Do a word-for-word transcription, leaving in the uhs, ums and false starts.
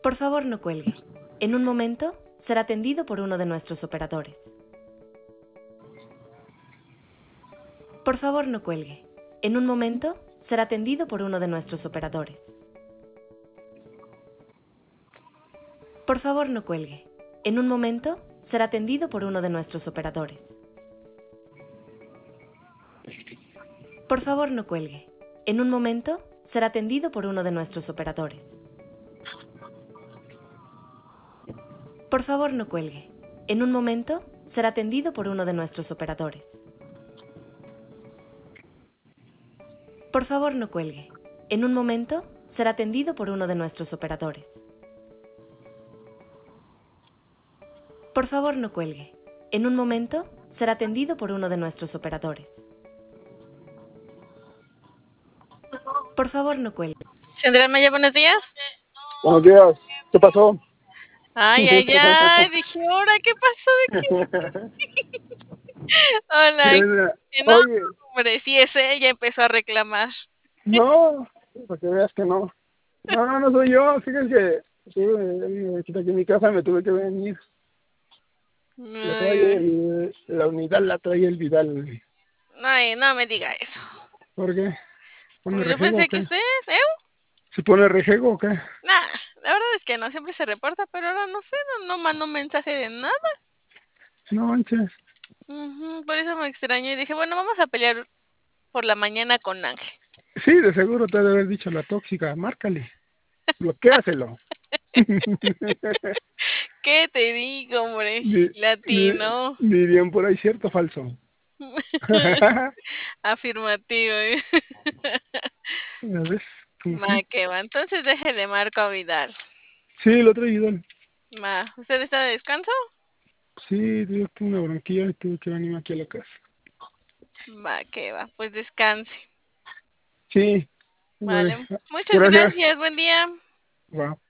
Por favor, no cuelgue. En un momento será atendido por uno de nuestros operadores. Por favor, no cuelgue. En un momento será atendido por uno de nuestros operadores. Por favor, no cuelgue. En un momento será atendido por uno de nuestros operadores. Por favor, no cuelgue. En un momento será atendido por uno de nuestros operadores. Por favor, no cuelgue. En un momento será atendido por uno de nuestros operadores. Por favor, no cuelgue. En un momento será atendido por uno de nuestros operadores. Por favor, no cuelgue. En un momento será atendido por uno de nuestros operadores. Por favor, no cuelgue. Sandra Maya, buenos días. Buenos días. ¿Qué pasó? Ay, ay, ay, dije, ahora, ¿qué pasó de aquí? Hola, que no, Oye, hombre, sí es ella, empezó a reclamar. no, para que veas que no. No, no, no soy yo. Fíjense que estuve aquí en mi casa, me tuve que venir. La, trae Ay, el, la unidad la trae el Vidal. ay, no me diga eso. ¿Por qué? ¿Pone Pues yo rejego pensé o que qué? usted, ¿eh? ¿Se pone rejego o qué? Nah, la verdad es que no, siempre se reporta, pero ahora no sé, no, no mandó mensaje de nada. No manches. Ujú, por eso me extrañó y dije, bueno, vamos a pelear por la mañana con Ángel. Sí, de seguro te ha de haber dicho la tóxica. Márcale. Bloquéaselo. ¿Qué te digo, hombre? Di- di- Latino. Dirían por ahí cierto o falso. Afirmativo. ¿eh? ¿Ya ves? Ma, Ujú. que va. Entonces déjele marco a Vidal. Sí, lo trae Vidal. Ma, ¿usted está de descanso? Sí, tuve una bronquilla y tuve que venir aquí a la casa. Va, que va. Pues descanse. Sí, Vale. vale. Muchas Gracias. gracias. Buen día. Va.